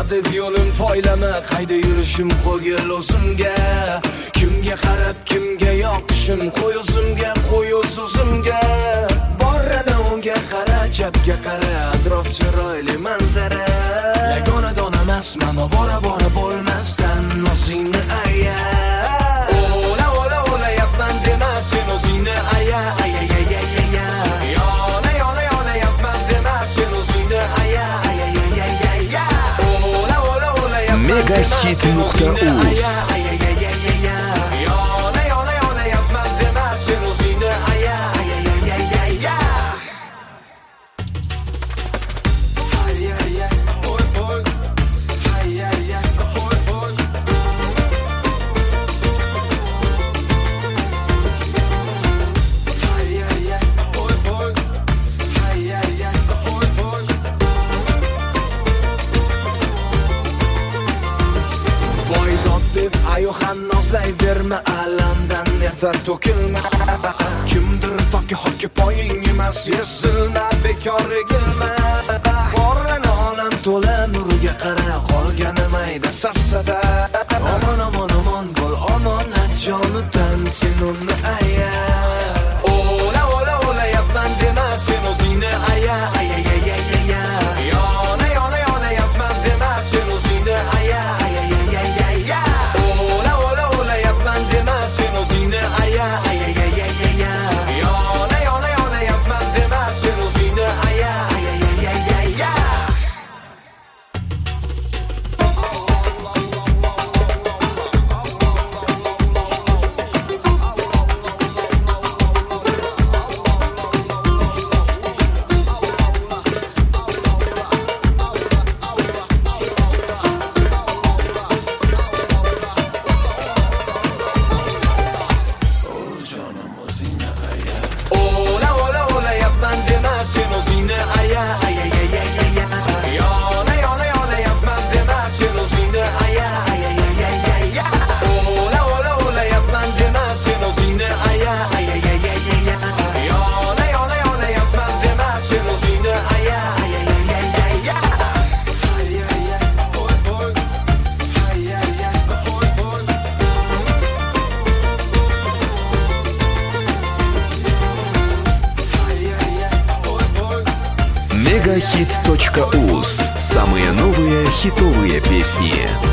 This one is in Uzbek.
deb yo'lim poylama, qayda yurishim qo'ygil o'zimga. Kimga qarab kimga yoqishim, qo'y o'zimga, qo'y o'zimga. Borrana unga qara, chapga qara, atrof chiroyli manzara. Yagona dona emasman, bora bora bo'lmasdan o'zingni aya. Ola ola ola yapman dema, sen o'zingni aya, aya aya aya. Yona yona yona yapman dema, sen o'zingni aya, aya aya aya. Ola ola ola yapman Megahit.uz. Ayo hanozlayverma, alamdan nerda to'kilma. Kimdir toki hoki poying emas, yesilma, bekor egilma. Qorani olam to'la nuriga qara, qolgani mayda safsada. Omon omon omon bo'l, omonat jonidan sen uni aya. Ola ola ola yapman dema, sen o'zingni aya, aya aya aya. Yona yona yona yapman dema, sen o'zingni aya, aya aya aya. Ola ola ola yapman dema, sen o'zingni aya, aya aya aya. Yona yona yona yapman dema, sen o'zingni aya, aya aya aya. Ola ola ola yapman dema, sen o'zingni aya, aya aya aya. Yona yona yona yapman dema, sen o'zingni aya, aya aya aya. Ola ola ola yapman dema, sen o'zingni aya, aya aya aya. Yona yona yona yapman dema, sen o'zingni aya, aya aya aya. Aya aya oy oy. Aya aya oy oy. Megahit.uz. Самые новые хитовые песни.